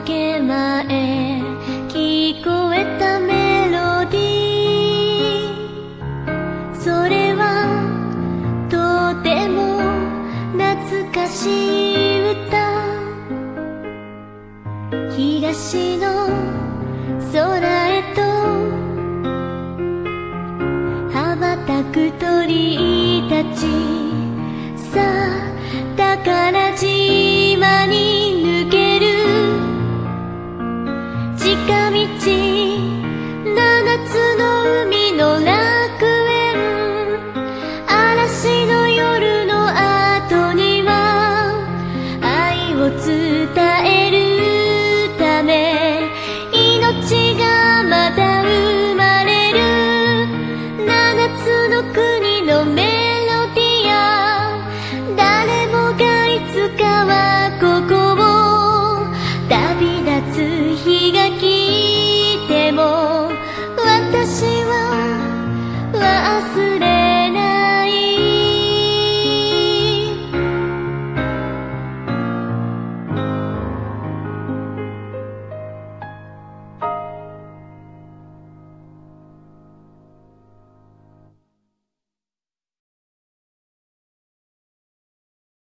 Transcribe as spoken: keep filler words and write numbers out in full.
け前聞こえたメロディー、それはとても懐かしい歌。東の空へと羽ばたく鳥たち、さあ宝島に抜ける近道、七つの海の楽園、嵐の夜の後には愛を伝える